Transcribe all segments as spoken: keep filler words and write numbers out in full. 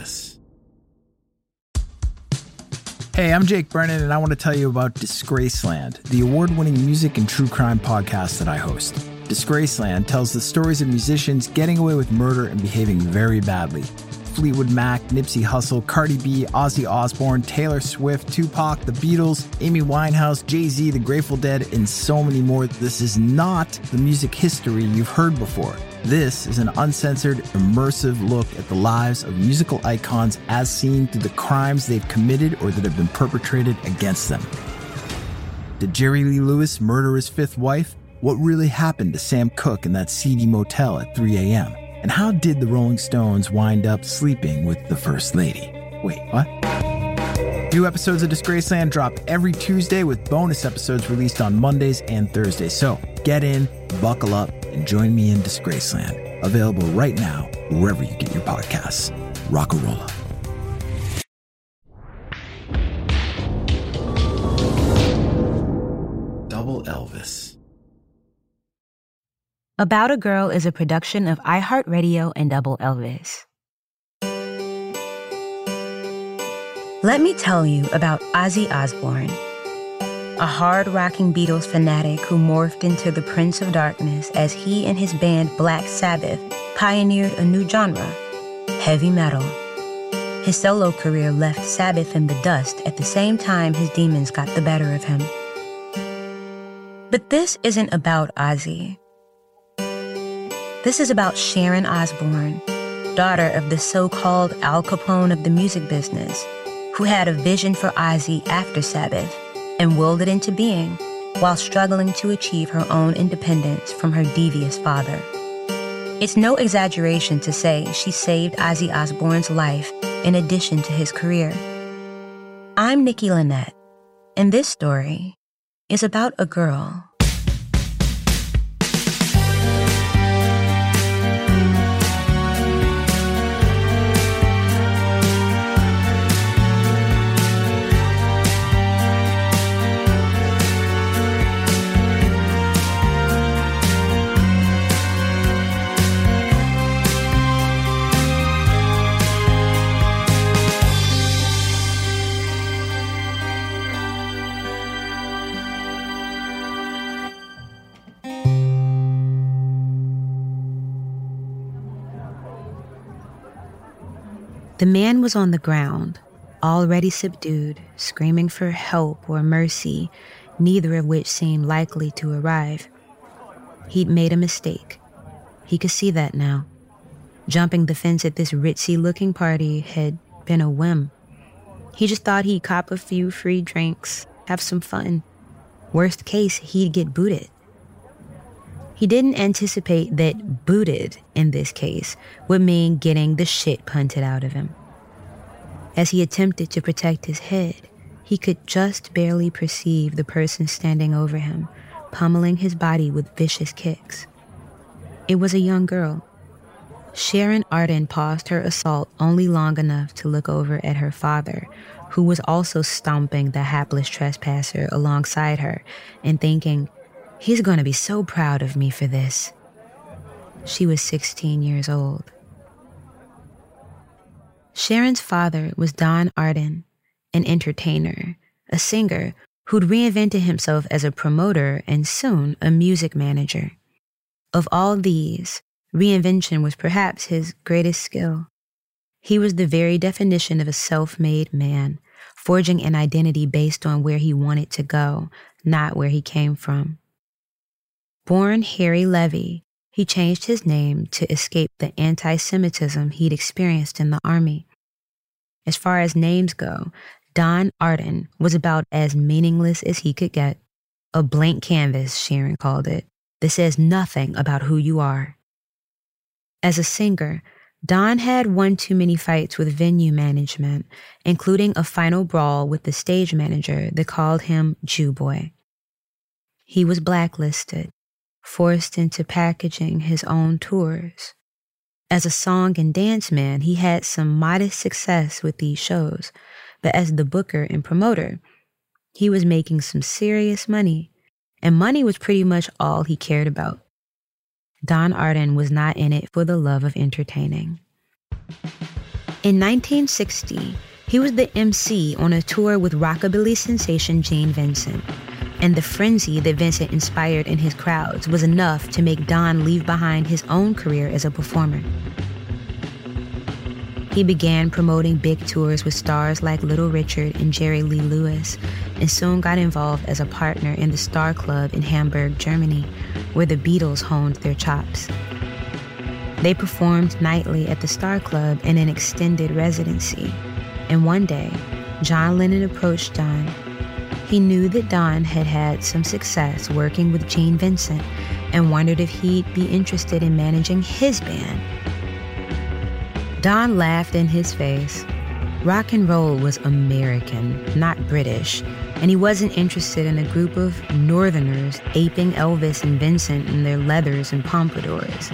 Elvis. Hey, I'm Jake Brennan, and I want to tell you about Disgraceland, the award-winning music and true crime podcast that I host. Disgraceland tells the stories of musicians getting away with murder and behaving very badly. Fleetwood Mac, Nipsey Hussle, Cardi B, Ozzy Osbourne, Taylor Swift, Tupac, The Beatles, Amy Winehouse, Jay-Z, The Grateful Dead, and so many more. This is not the music history you've heard before. This is an uncensored, immersive look at the lives of musical icons as seen through the crimes they've committed or that have been perpetrated against them. Did Jerry Lee Lewis murder his fifth wife? What really happened to Sam Cooke in that seedy motel at three a.m.? And how did the Rolling Stones wind up sleeping with the First Lady? Wait, what? New episodes of Disgraceland drop every Tuesday with bonus episodes released on Mondays and Thursdays. So get in, buckle up, and join me in Disgraceland. Available right now, wherever you get your podcasts. Rock-a-rolla. Double Elvis. About a Girl is a production of iHeartRadio and Double Elvis. Let me tell you about Ozzy Osbourne, a hard-rocking Beatles fanatic who morphed into the Prince of Darkness as he and his band Black Sabbath pioneered a new genre, heavy metal. His solo career left Sabbath in the dust at the same time his demons got the better of him. But this isn't about Ozzy. This is about Sharon Osbourne, daughter of the so-called Al Capone of the music business, who had a vision for Ozzy after Sabbath and willed it into being while struggling to achieve her own independence from her devious father. It's no exaggeration to say she saved Ozzy Osbourne's life in addition to his career. I'm Nikki Lynette, and this story is about a girl. The man was on the ground, already subdued, screaming for help or mercy, neither of which seemed likely to arrive. He'd made a mistake. He could see that now. Jumping the fence at this ritzy-looking party had been a whim. He just thought he'd cop a few free drinks, have some fun. Worst case, he'd get booted. He didn't anticipate that booted, in this case, would mean getting the shit punted out of him. As he attempted to protect his head, he could just barely perceive the person standing over him, pummeling his body with vicious kicks. It was a young girl. Sharon Arden paused her assault only long enough to look over at her father, who was also stomping the hapless trespasser alongside her and thinking, "He's going to be so proud of me for this." She was sixteen years old. Sharon's father was Don Arden, an entertainer, a singer who'd reinvented himself as a promoter and soon a music manager. Of all these, reinvention was perhaps his greatest skill. He was the very definition of a self-made man, forging an identity based on where he wanted to go, not where he came from. Born Harry Levy, he changed his name to escape the anti-Semitism he'd experienced in the army. As far as names go, Don Arden was about as meaningless as he could get. A blank canvas, Sharon called it, that says nothing about who you are. As a singer, Don had one too many fights with venue management, including a final brawl with the stage manager that called him Jew Boy. He was blacklisted, forced into packaging his own tours. As a song and dance man, he had some modest success with these shows, but as the booker and promoter, he was making some serious money, and money was pretty much all he cared about. Don Arden was not in it for the love of entertaining. In nineteen sixty, he was the M C on a tour with rockabilly sensation Gene Vincent, and the frenzy that Vincent inspired in his crowds was enough to make Don leave behind his own career as a performer. He began promoting big tours with stars like Little Richard and Jerry Lee Lewis, and soon got involved as a partner in the Star Club in Hamburg, Germany, where the Beatles honed their chops. They performed nightly at the Star Club in an extended residency, and one day, John Lennon approached Don. He knew that Don had had some success working with Gene Vincent and wondered if he'd be interested in managing his band. Don laughed in his face. Rock and roll was American, not British, and he wasn't interested in a group of Northerners aping Elvis and Vincent in their leathers and pompadours.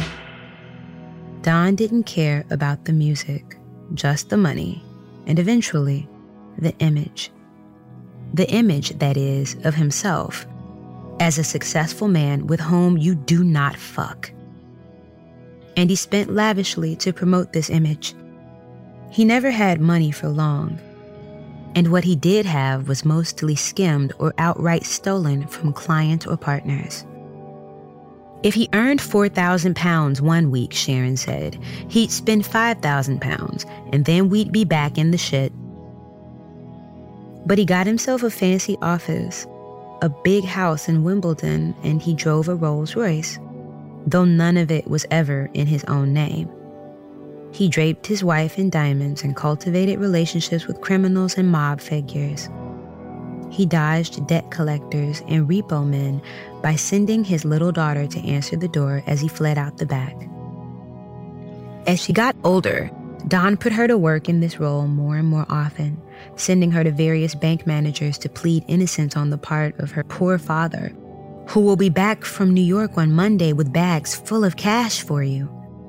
Don didn't care about the music, just the money, and eventually, the image. The image, that is, of himself as a successful man with whom you do not fuck. And he spent lavishly to promote this image. He never had money for long, and what he did have was mostly skimmed or outright stolen from clients or partners. If he earned four thousand pounds one week, Sharon said, he'd spend five thousand pounds, and then we'd be back in the shit. But he got himself a fancy office, a big house in Wimbledon, and he drove a Rolls Royce, though none of it was ever in his own name. He draped his wife in diamonds and cultivated relationships with criminals and mob figures. He dodged debt collectors and repo men by sending his little daughter to answer the door as he fled out the back. As she got older, Don put her to work in this role more and more often, sending her to various bank managers to plead innocence on the part of her poor father, who will be back from New York on Monday with bags full of cash for you.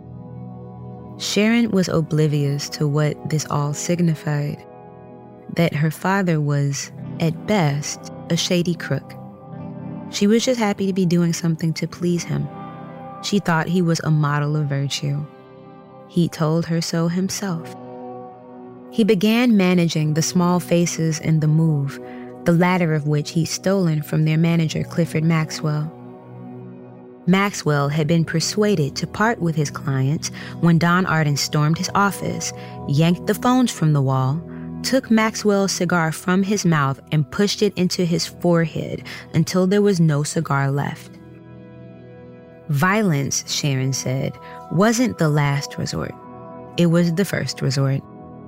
Sharon was oblivious to what this all signified, that her father was, at best, a shady crook. She was just happy to be doing something to please him. She thought he was a model of virtue. He told her so himself. He began managing the Small Faces and The Move, the latter of which he'd stolen from their manager, Clifford Maxwell. Maxwell had been persuaded to part with his clients when Don Arden stormed his office, yanked the phones from the wall, took Maxwell's cigar from his mouth and pushed it into his forehead until there was no cigar left. Violence, Sharon said, wasn't the last resort. It was the first resort.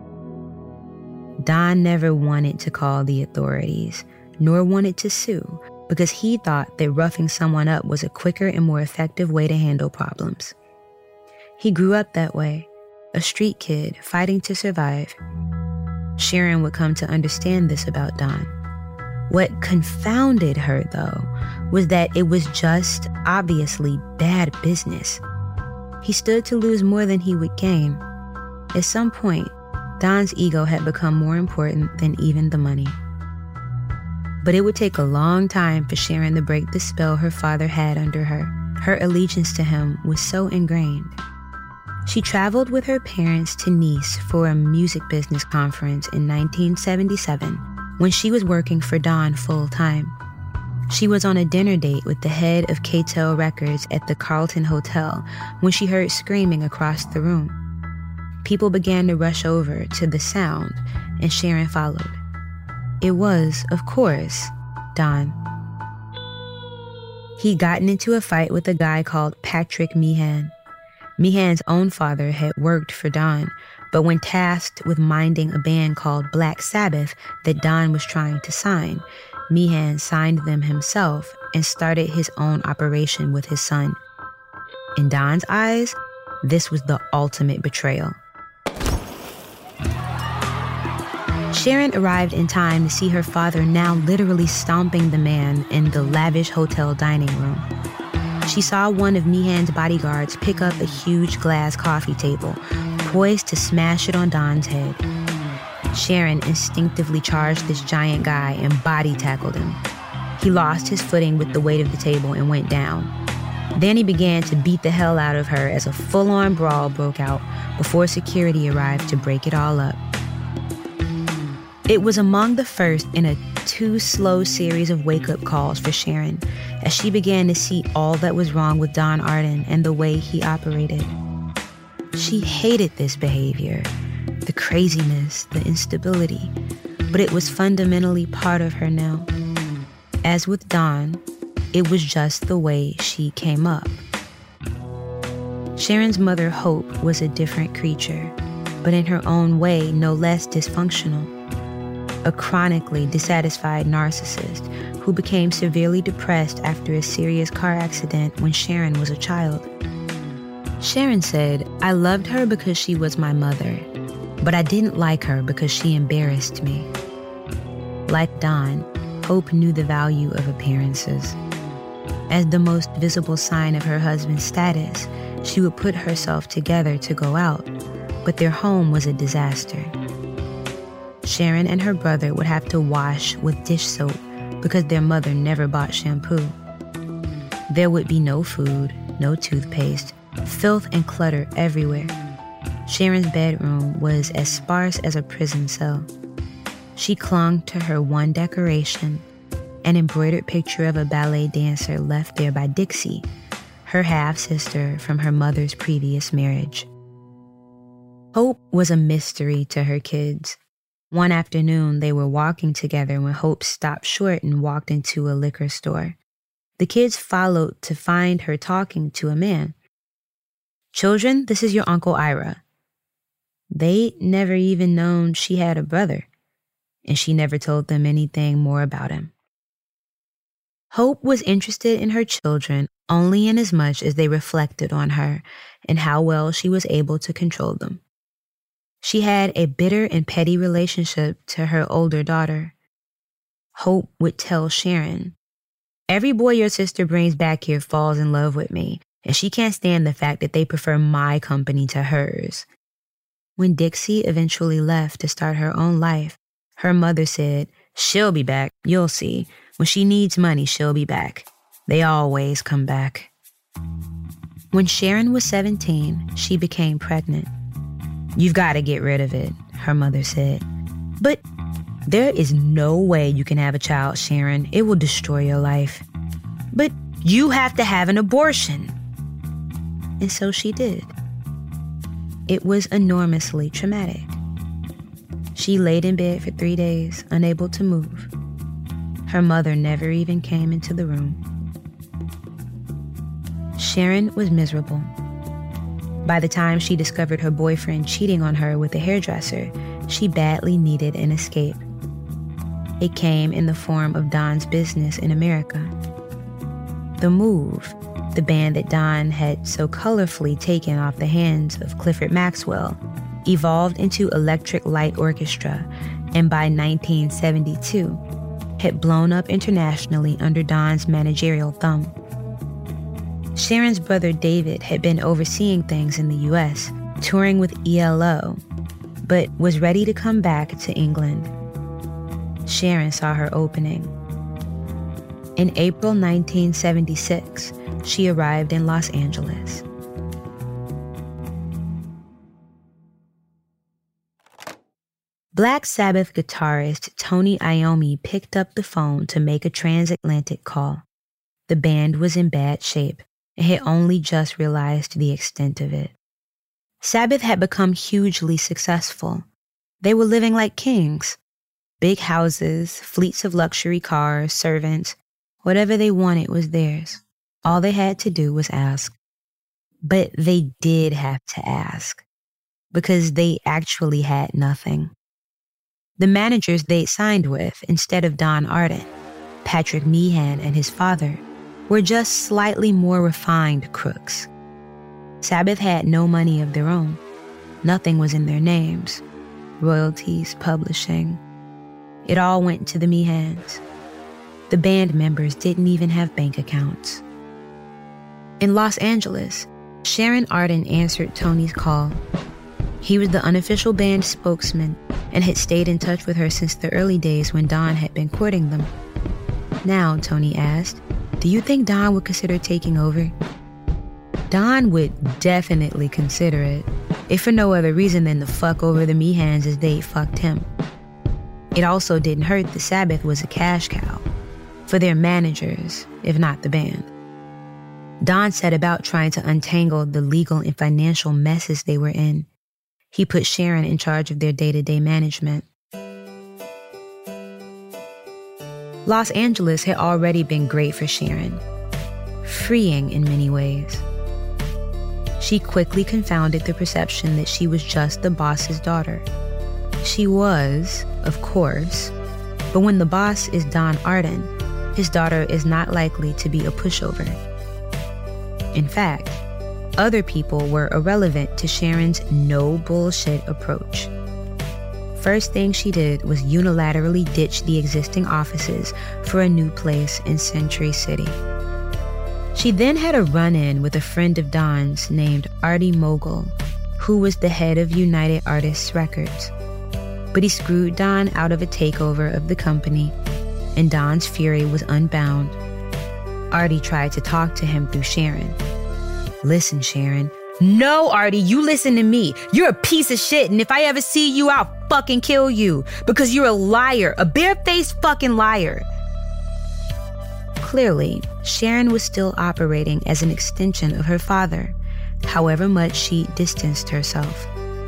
Don never wanted to call the authorities, nor wanted to sue, because he thought that roughing someone up was a quicker and more effective way to handle problems. He grew up that way, a street kid fighting to survive. Sharon would come to understand this about Don. What confounded her, though, was that it was just obviously bad business. He stood to lose more than he would gain. At some point, Don's ego had become more important than even the money. But it would take a long time for Sharon to break the spell her father had under her. Her allegiance to him was so ingrained. She traveled with her parents to Nice for a music business conference in nineteen seventy-seven when she was working for Don full-time. She was on a dinner date with the head of K T E L Records at the Carlton Hotel when she heard screaming across the room. People began to rush over to the sound, and Sharon followed. It was, of course, Don. He'd gotten into a fight with a guy called Patrick Meehan. Meehan's own father had worked for Don, but when tasked with minding a band called Black Sabbath that Don was trying to sign, Meehan signed them himself and started his own operation with his son. In Don's eyes, this was the ultimate betrayal. Sharon arrived in time to see her father now literally stomping the man in the lavish hotel dining room. She saw one of Meehan's bodyguards pick up a huge glass coffee table, poised to smash it on Don's head. Sharon instinctively charged this giant guy and body tackled him. He lost his footing with the weight of the table and went down. Then he began to beat the hell out of her as a full-on brawl broke out before security arrived to break it all up. It was among the first in a too-slow series of wake-up calls for Sharon as she began to see all that was wrong with Don Arden and the way he operated. She hated this behavior, the craziness, the instability, but it was fundamentally part of her now. As with Don, it was just the way she came up. Sharon's mother, Hope, was a different creature, but in her own way, no less dysfunctional. A chronically dissatisfied narcissist who became severely depressed after a serious car accident when Sharon was a child. Sharon said, "I loved her because she was my mother, but I didn't like her because she embarrassed me." Like Don, Hope knew the value of appearances. As the most visible sign of her husband's status, she would put herself together to go out, but their home was a disaster. Sharon and her brother would have to wash with dish soap because their mother never bought shampoo. There would be no food, no toothpaste, filth and clutter everywhere. Sharon's bedroom was as sparse as a prison cell. She clung to her one decoration, an embroidered picture of a ballet dancer left there by Dixie, her half-sister from her mother's previous marriage. Hope was a mystery to her kids. One afternoon, they were walking together when Hope stopped short and walked into a liquor store. The kids followed to find her talking to a man. "Children, this is your Uncle Ira." They'd never even known she had a brother, and she never told them anything more about him. Hope was interested in her children only in as much as they reflected on her and how well she was able to control them. She had a bitter and petty relationship to her older daughter. Hope would tell Sharon, "Every boy your sister brings back here falls in love with me, and she can't stand the fact that they prefer my company to hers." When Dixie eventually left to start her own life, her mother said, "She'll be back, you'll see. When she needs money, she'll be back. They always come back." When Sharon was seventeen, she became pregnant. "You've got to get rid of it," her mother said. "But there is no way you can have a child, Sharon. It will destroy your life." "But you have to have an abortion." And so she did. It was enormously traumatic. She laid in bed for three days, unable to move. Her mother never even came into the room. Sharon was miserable. By the time she discovered her boyfriend cheating on her with a hairdresser, she badly needed an escape. It came in the form of Don's business in America. The Move, the band that Don had so colorfully taken off the hands of Clifford Maxwell, evolved into Electric Light Orchestra, and by nineteen seventy-two, had blown up internationally under Don's managerial thumb. Sharon's brother David had been overseeing things in the U S, touring with E L O, but was ready to come back to England. Sharon saw her opening. In April nineteen seventy-six, she arrived in Los Angeles. Black Sabbath guitarist Tony Iommi picked up the phone to make a transatlantic call. The band was in bad shape and had only just realized the extent of it. Sabbath had become hugely successful. They were living like kings. Big houses, fleets of luxury cars, servants, whatever they wanted was theirs. All they had to do was ask. But they did have to ask, because they actually had nothing. The managers they'd signed with, instead of Don Arden, Patrick Meehan and his father, were just slightly more refined crooks. Sabbath had no money of their own. Nothing was in their names. Royalties, publishing. It all went to the Meehans. The band members didn't even have bank accounts. In Los Angeles, Sharon Arden answered Tony's call. He was the unofficial band spokesman and had stayed in touch with her since the early days when Don had been courting them. Now, Tony asked, "Do you think Don would consider taking over? Don would definitely consider it, if for no other reason than to fuck over the Meehans as they fucked him. It also didn't hurt the Sabbath was a cash cow for their managers, if not the band. Don set about trying to untangle the legal and financial messes they were in. He put Sharon in charge of their day-to-day management. Los Angeles had already been great for Sharon, freeing in many ways. She quickly confounded the perception that she was just the boss's daughter. She was, of course, but when the boss is Don Arden, his daughter is not likely to be a pushover. In fact, other people were irrelevant to Sharon's no-bullshit approach. First thing she did was unilaterally ditch the existing offices for a new place in Century City. She then had a run-in with a friend of Don's named Artie Mogul, who was the head of United Artists Records. But he screwed Don out of a takeover of the company, and Don's fury was unbound. Artie tried to talk to him through Sharon. Listen, Sharon. No, Artie, you listen to me. You're a piece of shit, and if I ever see you, I'll fucking kill you. Because you're a liar, a bare-faced fucking liar. Clearly, Sharon was still operating as an extension of her father, however much she distanced herself.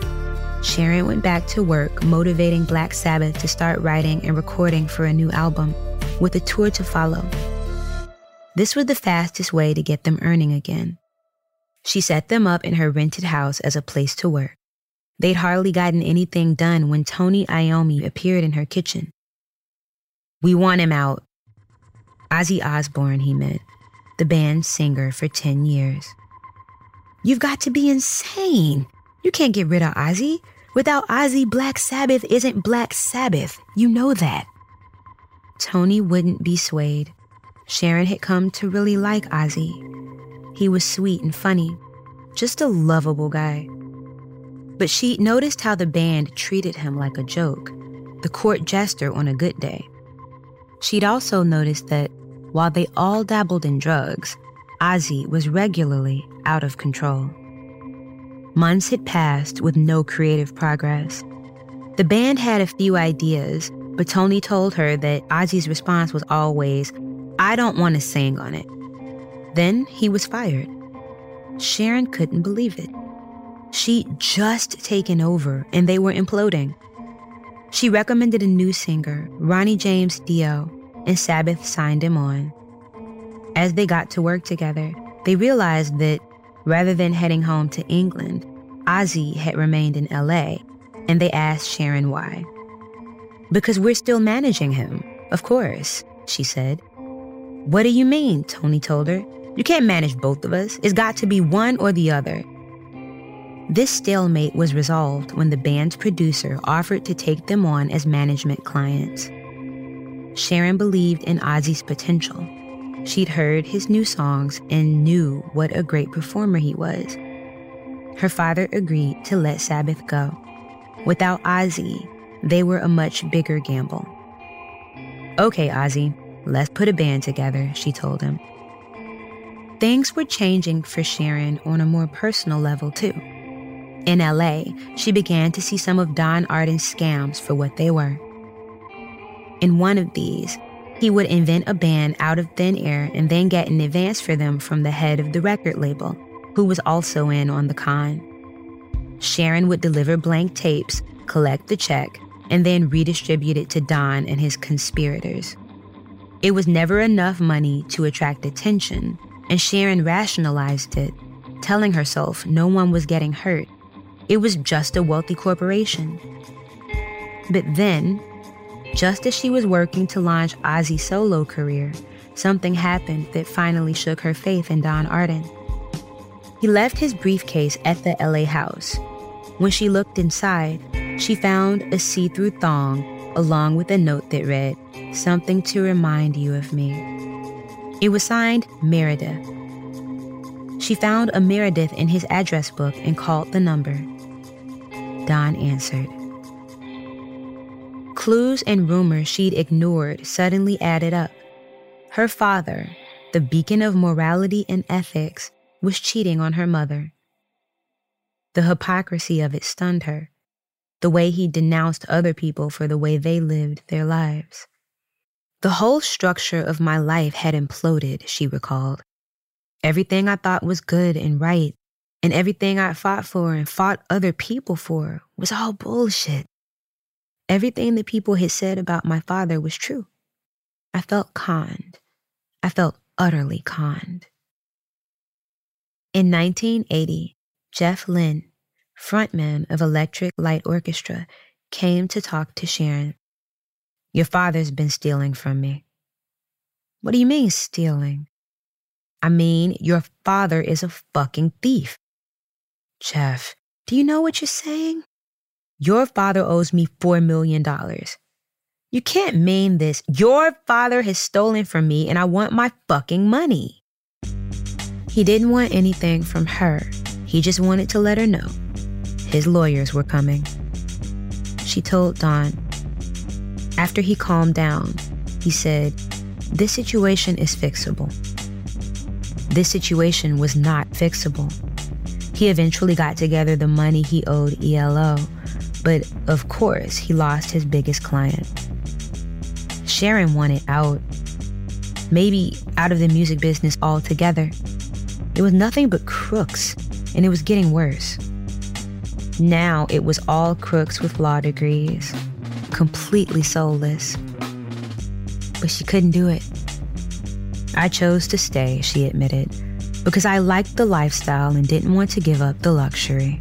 Sharon went back to work motivating Black Sabbath to start writing and recording for a new album, with a tour to follow. This was the fastest way to get them earning again. She set them up in her rented house as a place to work. They'd hardly gotten anything done when Tony Iommi appeared in her kitchen. We want him out. Ozzy Osbourne, he meant, the band's singer for ten years. You've got to be insane. You can't get rid of Ozzy. Without Ozzy, Black Sabbath isn't Black Sabbath. You know that. Tony wouldn't be swayed. Sharon had come to really like Ozzy. He was sweet and funny, just a lovable guy. But she noticed how the band treated him like a joke, the court jester on a good day. She'd also noticed that while they all dabbled in drugs, Ozzy was regularly out of control. Months had passed with no creative progress. The band had a few ideas, but Tony told her that Ozzy's response was always, I don't want to sing on it. Then he was fired. Sharon couldn't believe it. She'd just taken over and they were imploding. She recommended a new singer, Ronnie James Dio, and Sabbath signed him on. As they got to work together, they realized that rather than heading home to England, Ozzy had remained in L A, and they asked Sharon why. Because we're still managing him, of course, she said. What do you mean? Tony told her. You can't manage both of us. It's got to be one or the other. This stalemate was resolved when the band's producer offered to take them on as management clients. Sharon believed in Ozzy's potential. She'd heard his new songs and knew what a great performer he was. Her father agreed to let Sabbath go. Without Ozzy, they were a much bigger gamble. Okay, Ozzy, let's put a band together, she told him. Things were changing for Sharon on a more personal level, too. In L A, she began to see some of Don Arden's scams for what they were. In one of these, he would invent a band out of thin air and then get an advance for them from the head of the record label, who was also in on the con. Sharon would deliver blank tapes, collect the check, and then redistribute it to Don and his conspirators. It was never enough money to attract attention, and Sharon rationalized it, telling herself no one was getting hurt. It was just a wealthy corporation. But then, just as she was working to launch Ozzy's solo career, something happened that finally shook her faith in Don Arden. He left his briefcase at the L A house. When she looked inside, she found a see-through thong along with a note that read, "Something to remind you of me." It was signed Meredith. She found a Meredith in his address book and called the number. Don answered. Clues and rumors she'd ignored suddenly added up. Her father, the beacon of morality and ethics, was cheating on her mother. The hypocrisy of it stunned her, the way he denounced other people for the way they lived their lives. The whole structure of my life had imploded, she recalled. Everything I thought was good and right, and everything I fought for and fought other people for, was all bullshit. Everything that people had said about my father was true. I felt conned. I felt utterly conned. In nineteen eighty, Jeff Lynne, frontman of Electric Light Orchestra, came to talk to Sharon. Your father's been stealing from me. What do you mean, stealing? I mean, your father is a fucking thief. Jeff, do you know what you're saying? Your father owes me four million dollars. You can't mean this. Your father has stolen from me and I want my fucking money. He didn't want anything from her. He just wanted to let her know his lawyers were coming. She told Dawn. After he calmed down, he said, this situation is fixable. This situation was not fixable. He eventually got together the money he owed E L O, but of course he lost his biggest client. Sharon wanted out. Maybe out of the music business altogether. It was nothing but crooks, and it was getting worse. Now it was all crooks with law degrees, completely soulless. But she couldn't do it. I chose to stay, she admitted, because I liked the lifestyle and didn't want to give up the luxury.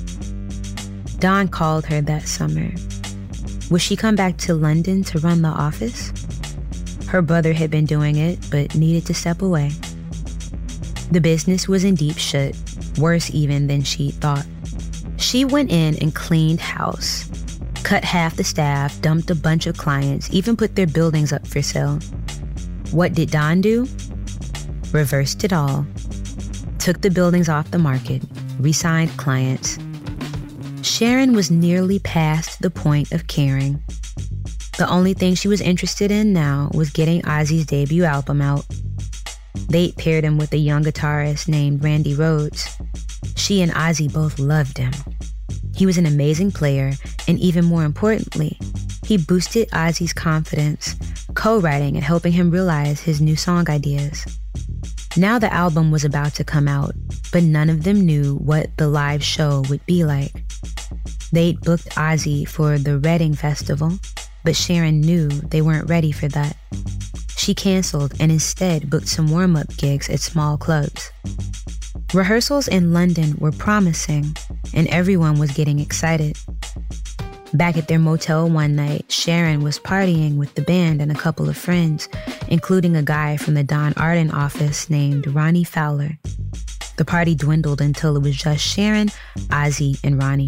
Dawn called her that summer. Would she come back to London to run the office? Her brother had been doing it, but needed to step away. The business was in deep shit, worse even than she thought. She went in and cleaned house, cut half the staff, dumped a bunch of clients, even put their buildings up for sale. What did Dawn do? Reversed it all. Took the buildings off the market, re-signed clients. Sharon was nearly past the point of caring. The only thing she was interested in now was getting Ozzy's debut album out. They'd paired him with a young guitarist named Randy Rhoads. She and Ozzy both loved him. He was an amazing player, and even more importantly, he boosted Ozzy's confidence, co-writing and helping him realize his new song ideas. Now the album was about to come out, but none of them knew what the live show would be like. They'd booked Ozzy for the Reading Festival, but Sharon knew they weren't ready for that. She canceled and instead booked some warm-up gigs at small clubs. Rehearsals in London were promising, and everyone was getting excited. Back at their motel one night, Sharon was partying with the band and a couple of friends, including a guy from the Don Arden office named Ronnie Fowler. The party dwindled until it was just Sharon, Ozzy, and Ronnie.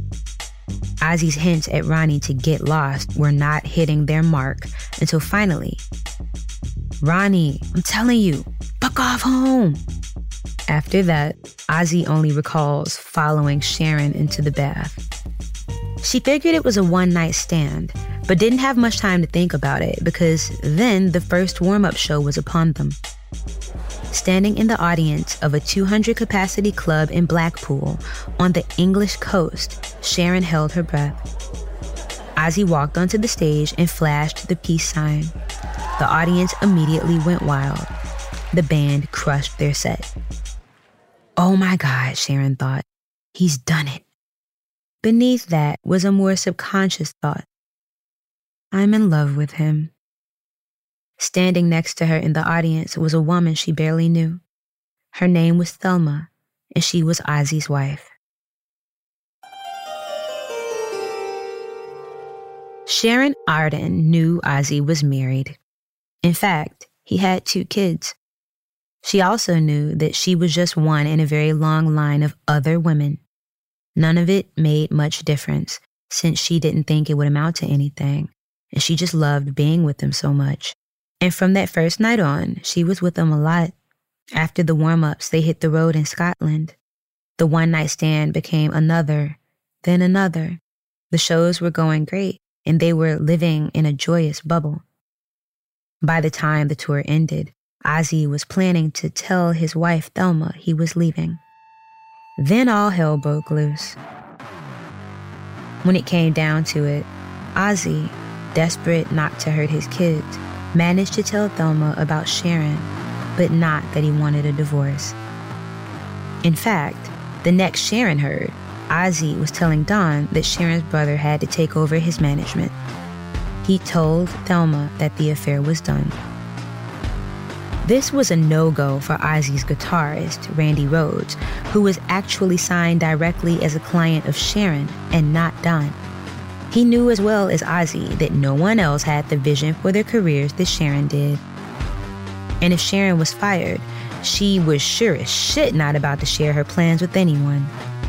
Ozzy's hints at Ronnie to get lost were not hitting their mark until finally, Ronnie, I'm telling you, fuck off home. After that, Ozzy only recalls following Sharon into the bath. She figured it was a one-night stand, but didn't have much time to think about it because then the first warm-up show was upon them. Standing in the audience of a two hundred capacity club in Blackpool on the English coast, Sharon held her breath. Ozzy walked onto the stage and flashed the peace sign. The audience immediately went wild. The band crushed their set. Oh my God, Sharon thought. He's done it. Beneath that was a more subconscious thought. I'm in love with him. Standing next to her in the audience was a woman she barely knew. Her name was Thelma, and she was Ozzy's wife. Sharon Arden knew Ozzy was married. In fact, he had two kids. She also knew that she was just one in a very long line of other women. None of it made much difference, since she didn't think it would amount to anything, and she just loved being with him so much. And from that first night on, she was with him a lot. After the warm-ups, they hit the road in Scotland. The one-night stand became another, then another. The shows were going great, and they were living in a joyous bubble. By the time the tour ended, Ozzy was planning to tell his wife Thelma he was leaving. Then all hell broke loose. When it came down to it, Ozzy, desperate not to hurt his kids, managed to tell Thelma about Sharon, but not that he wanted a divorce. In fact, the next Sharon heard, Ozzy was telling Don that Sharon's brother had to take over his management. He told Thelma that the affair was done. This was a no-go for Ozzy's guitarist, Randy Rhoads, who was actually signed directly as a client of Sharon and not Don. He knew as well as Ozzy that no one else had the vision for their careers that Sharon did. And if Sharon was fired, she was sure as shit not about to share her plans with anyone.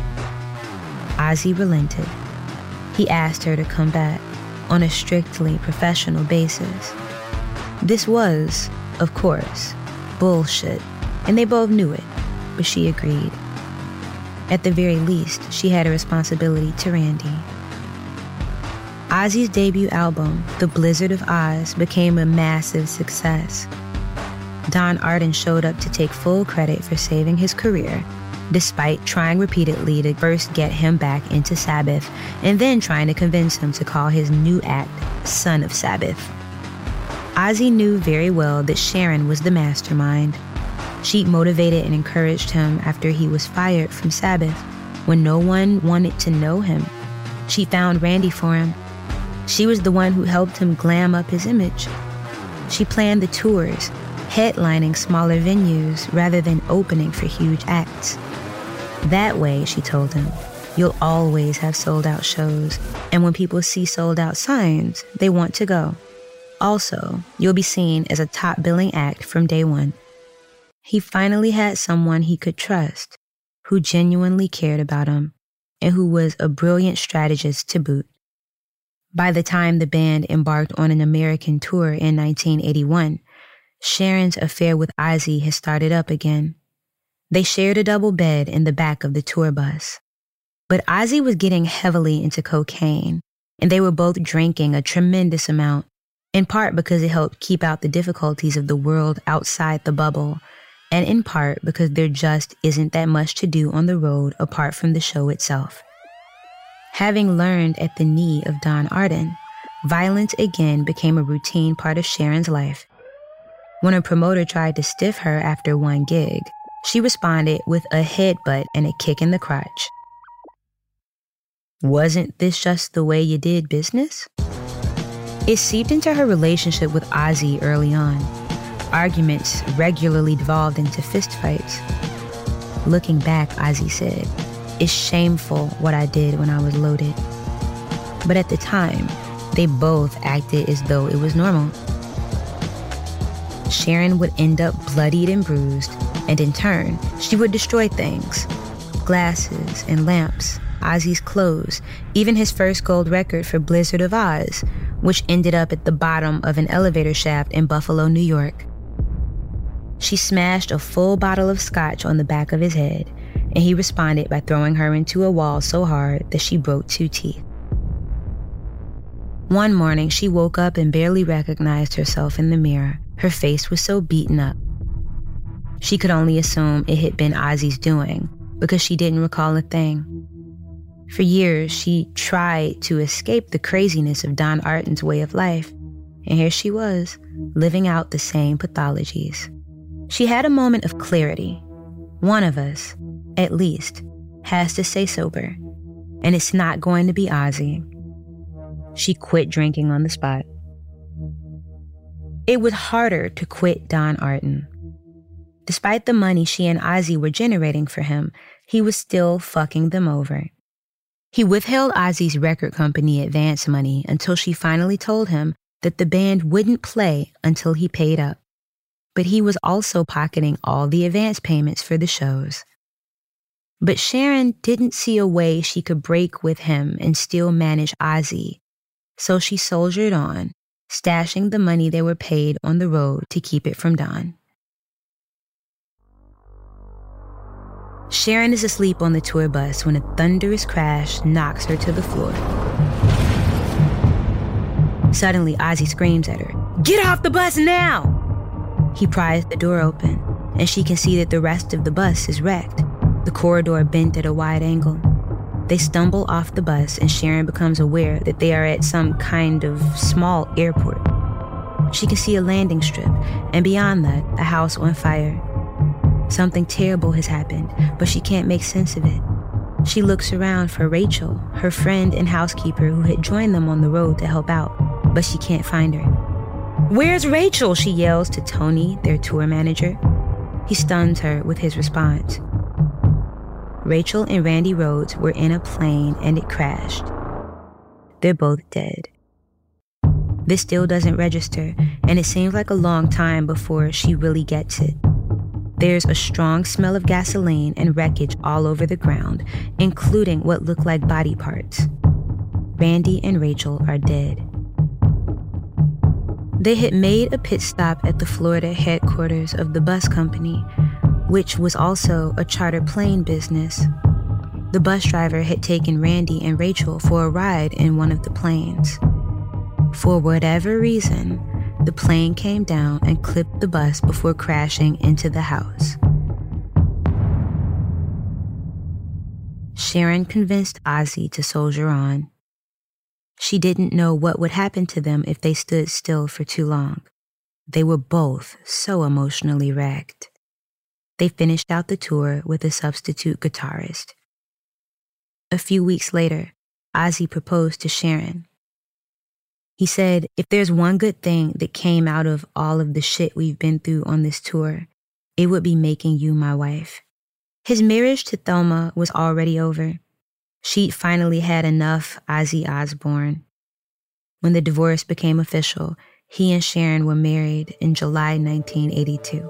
Ozzy relented. He asked her to come back on a strictly professional basis. This was, of course, bullshit, and they both knew it, but she agreed. At the very least, she had a responsibility to Randy. Ozzy's debut album, The Blizzard of Ozz, became a massive success. Don Arden showed up to take full credit for saving his career, despite trying repeatedly to first get him back into Sabbath and then trying to convince him to call his new act Son of Sabbath. Ozzy knew very well that Sharon was the mastermind. She motivated and encouraged him after he was fired from Sabbath when no one wanted to know him. She found Randy for him. She was the one who helped him glam up his image. She planned the tours, headlining smaller venues rather than opening for huge acts. That way, she told him, you'll always have sold-out shows, and when people see sold-out signs, they want to go. Also, you'll be seen as a top-billing act from day one. He finally had someone he could trust, who genuinely cared about him, and who was a brilliant strategist to boot. By the time the band embarked on an American tour in nineteen eighty-one, Sharon's affair with Ozzy had started up again. They shared a double bed in the back of the tour bus. But Ozzy was getting heavily into cocaine, and they were both drinking a tremendous amount, in part because it helped keep out the difficulties of the world outside the bubble, and in part because there just isn't that much to do on the road apart from the show itself. Having learned at the knee of Don Arden, violence again became a routine part of Sharon's life. When a promoter tried to stiff her after one gig, she responded with a headbutt and a kick in the crotch. Wasn't this just the way you did business? It seeped into her relationship with Ozzy early on. Arguments regularly devolved into fistfights. Looking back, Ozzy said, "It's shameful what I did when I was loaded." But at the time, they both acted as though it was normal. Sharon would end up bloodied and bruised, and in turn, she would destroy things. Glasses and lamps, Ozzy's clothes, even his first gold record for Blizzard of Ozz, which ended up at the bottom of an elevator shaft in Buffalo, New York. She smashed a full bottle of scotch on the back of his head, and he responded by throwing her into a wall so hard that she broke two teeth. One morning, she woke up and barely recognized herself in the mirror. Her face was so beaten up. She could only assume it had been Ozzy's doing, because she didn't recall a thing. For years, she tried to escape the craziness of Don Arden's way of life, and here she was, living out the same pathologies. She had a moment of clarity. One of us, at least, has to stay sober, and it's not going to be Ozzy. She quit drinking on the spot. It was harder to quit Don Arden. Despite the money she and Ozzy were generating for him, he was still fucking them over. He withheld Ozzy's record company advance money until she finally told him that the band wouldn't play until he paid up. But he was also pocketing all the advance payments for the shows. But Sharon didn't see a way she could break with him and still manage Ozzy, so she soldiered on, stashing the money they were paid on the road to keep it from Don. Sharon is asleep on the tour bus when a thunderous crash knocks her to the floor. Suddenly, Ozzy screams at her, "Get off the bus now!" He pries the door open, and she can see that the rest of the bus is wrecked, the corridor bent at a wide angle. They stumble off the bus, and Sharon becomes aware that they are at some kind of small airport. She can see a landing strip, and beyond that, a house on fire. Something terrible has happened, but she can't make sense of it. She looks around for Rachel, her friend and housekeeper who had joined them on the road to help out, but she can't find her. "Where's Rachel?" she yells to Tony, their tour manager. He stuns her with his response. Rachel and Randy Rhoads were in a plane and it crashed. They're both dead. This still doesn't register, and it seems like a long time before she really gets it. There's a strong smell of gasoline and wreckage all over the ground, including what look like body parts. Randy and Rachel are dead. They had made a pit stop at the Florida headquarters of the bus company, which was also a charter plane business. The bus driver had taken Randy and Rachel for a ride in one of the planes. For whatever reason, the plane came down and clipped the bus before crashing into the house. Sharon convinced Ozzy to soldier on. She didn't know what would happen to them if they stood still for too long. They were both so emotionally wrecked. They finished out the tour with a substitute guitarist. A few weeks later, Ozzy proposed to Sharon. He said, "If there's one good thing that came out of all of the shit we've been through on this tour, it would be making you my wife." His marriage to Thelma was already over. She'd finally had enough Ozzy Osbourne. When the divorce became official, he and Sharon were married in July nineteen eighty-two.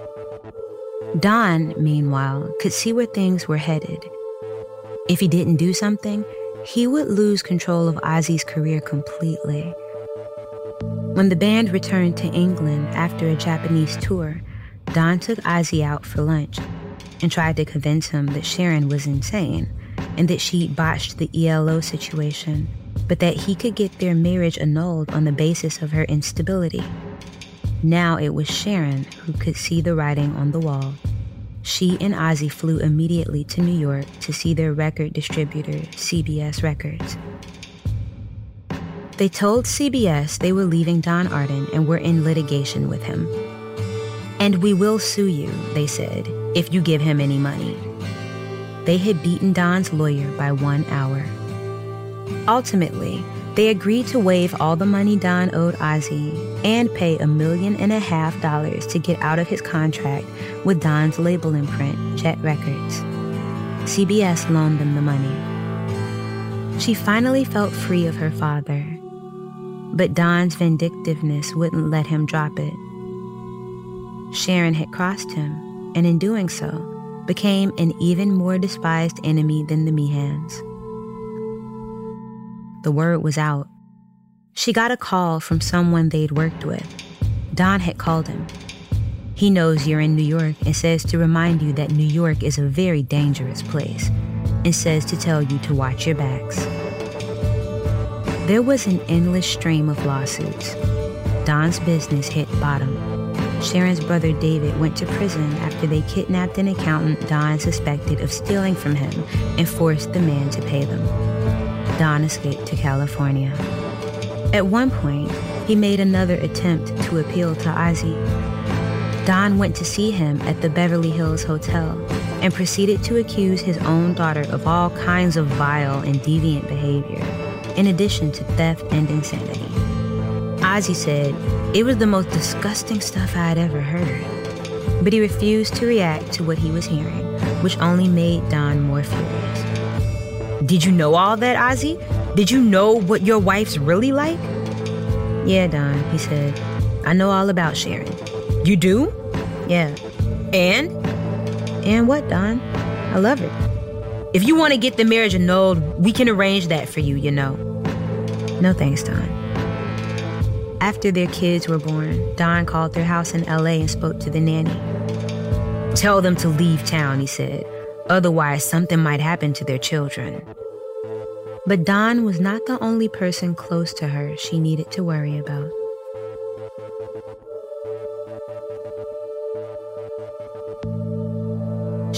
Don, meanwhile, could see where things were headed. If he didn't do something, he would lose control of Ozzy's career completely. When the band returned to England after a Japanese tour, Don took Ozzy out for lunch and tried to convince him that Sharon was insane and that she'd botched the E L O situation, but that he could get their marriage annulled on the basis of her instability. Now it was Sharon who could see the writing on the wall. She and Ozzy flew immediately to New York to see their record distributor, C B S Records. They told C B S they were leaving Don Arden and were in litigation with him. "And we will sue you," they said, "if you give him any money." They had beaten Don's lawyer by one hour. Ultimately, they agreed to waive all the money Don owed Ozzy and pay a million and a half dollars to get out of his contract with Don's label imprint, Jet Records. C B S loaned them the money. She finally felt free of her father, but Don's vindictiveness wouldn't let him drop it. Sharon had crossed him, and in doing so, became an even more despised enemy than the Mehans. The word was out. She got a call from someone they'd worked with. Don had called him. "He knows you're in New York and says to remind you that New York is a very dangerous place and says to tell you to watch your backs." There was an endless stream of lawsuits. Don's business hit bottom. Sharon's brother David went to prison after they kidnapped an accountant Don suspected of stealing from him and forced the man to pay them. Don escaped to California. At one point, he made another attempt to appeal to Ozzy. Don went to see him at the Beverly Hills Hotel and proceeded to accuse his own daughter of all kinds of vile and deviant behavior, in addition to theft and insanity. Ozzy said it was the most disgusting stuff I'd ever heard, but he refused to react to what he was hearing, which only made Don more furious. "Did you know all that, Ozzy? Did you know what your wife's really like?" "Yeah, Don," he said. "I know all about Sharon." "You do?" "Yeah." "And?" "And what, Don? I love her." "If you want to get the marriage annulled, we can arrange that for you, you know." "No thanks, Don." After their kids were born, Don called their house in L A and spoke to the nanny. "Tell them to leave town," he said. "Otherwise, something might happen to their children." But Don was not the only person close to her she needed to worry about.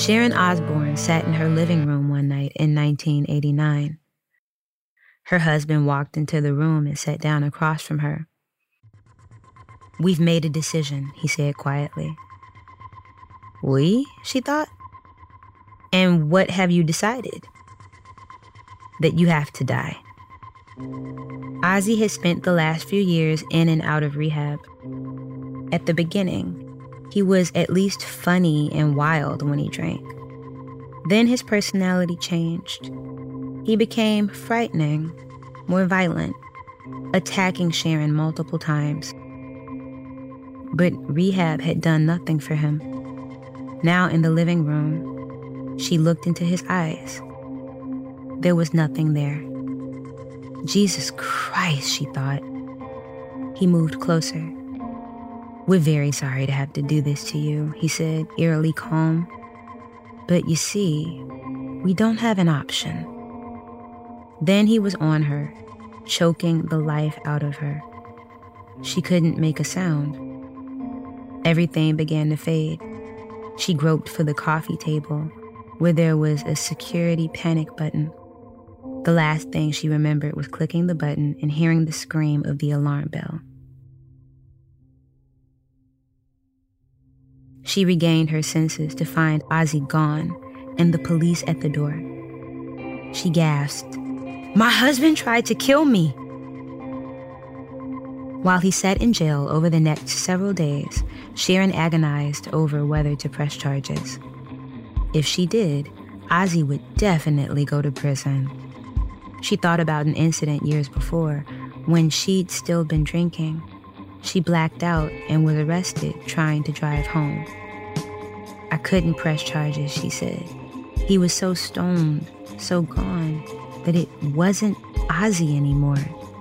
Sharon Osbourne sat in her living room one night in nineteen eighty-nine. Her husband walked into the room and sat down across from her. "We've made a decision," he said quietly. "We?" she thought. "And what have you decided?" "That you have to die." Ozzy had spent the last few years in and out of rehab. At the beginning, he was at least funny and wild when he drank. Then his personality changed. He became frightening, more violent, attacking Sharon multiple times. But rehab had done nothing for him. Now in the living room, she looked into his eyes. There was nothing there. Jesus Christ, she thought. He moved closer. "We're very sorry to have to do this to you," he said, eerily calm. "But you see, we don't have an option." Then he was on her, choking the life out of her. She couldn't make a sound. Everything began to fade. She groped for the coffee table, where there was a security panic button. The last thing she remembered was clicking the button and hearing the scream of the alarm bell. She regained her senses to find Ozzy gone and the police at the door. She gasped, "My husband tried to kill me!" While he sat in jail over the next several days, Sharon agonized over whether to press charges. If she did, Ozzy would definitely go to prison. She thought about an incident years before when she'd still been drinking. She blacked out and was arrested trying to drive home. "I couldn't press charges," she said. He was so stoned, so gone, that it wasn't Ozzy anymore.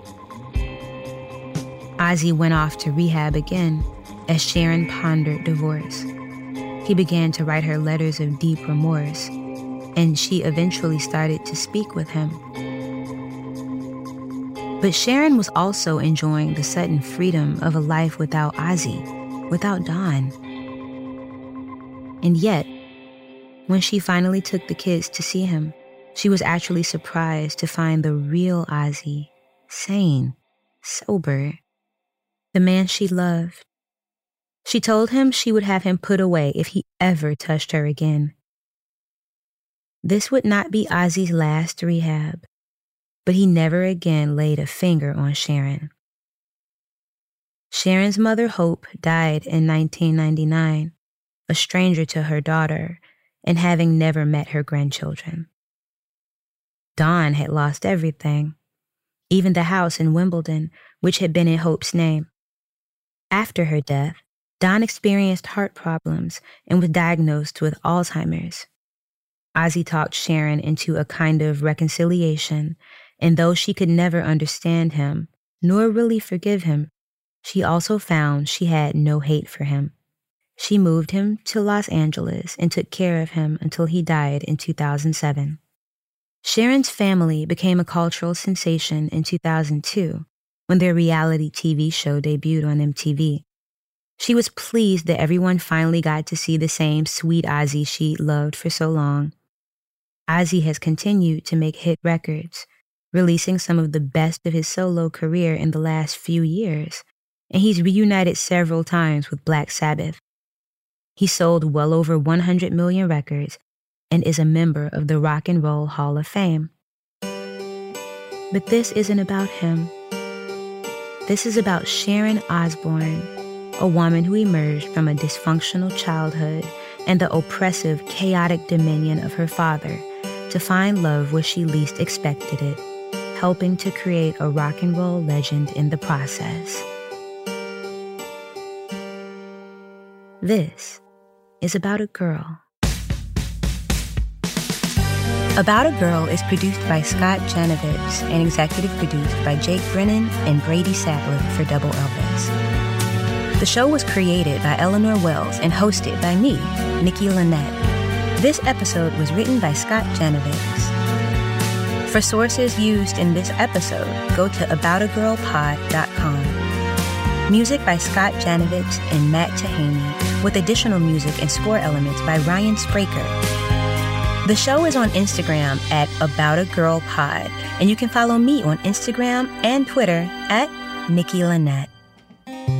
Ozzy went off to rehab again as Sharon pondered divorce. He began to write her letters of deep remorse, and she eventually started to speak with him. But Sharon was also enjoying the sudden freedom of a life without Ozzy, without Don. And yet, when she finally took the kids to see him, she was actually surprised to find the real Ozzy, sane, sober, the man she loved. She told him she would have him put away if he ever touched her again. This would not be Ozzy's last rehab, but he never again laid a finger on Sharon. Sharon's mother, Hope, died in nineteen ninety-nine, a stranger to her daughter and having never met her grandchildren. Don had lost everything, even the house in Wimbledon, which had been in Hope's name. After her death, Don experienced heart problems and was diagnosed with Alzheimer's. Ozzy talked Sharon into a kind of reconciliation, and though she could never understand him, nor really forgive him, she also found she had no hate for him. She moved him to Los Angeles and took care of him until he died in two thousand seven. Sharon's family became a cultural sensation in two thousand two when their reality T V show debuted on M T V. She was pleased that everyone finally got to see the same sweet Ozzy she'd loved for so long. Ozzy has continued to make hit records, releasing some of the best of his solo career in the last few years, and he's reunited several times with Black Sabbath. He sold well over one hundred million records and is a member of the Rock and Roll Hall of Fame. But this isn't about him. This is about Sharon Osbourne, a woman who emerged from a dysfunctional childhood and the oppressive, chaotic dominion of her father to find love where she least expected it, helping to create a rock and roll legend in the process. This is About a Girl. About a Girl is produced by Scott Janovitz and executive produced by Jake Brennan and Brady Sadler for Double Elvis. The show was created by Eleanor Wells and hosted by me, Nikki Lynette. This episode was written by Scott Janovitz. For sources used in this episode, go to about a girl pod dot com. Music by Scott Janovitz and Matt Tahaney, with additional music and score elements by Ryan Spraker. The show is on Instagram at About a Girl Pod, and you can follow me on Instagram and Twitter at Nikki Lynette.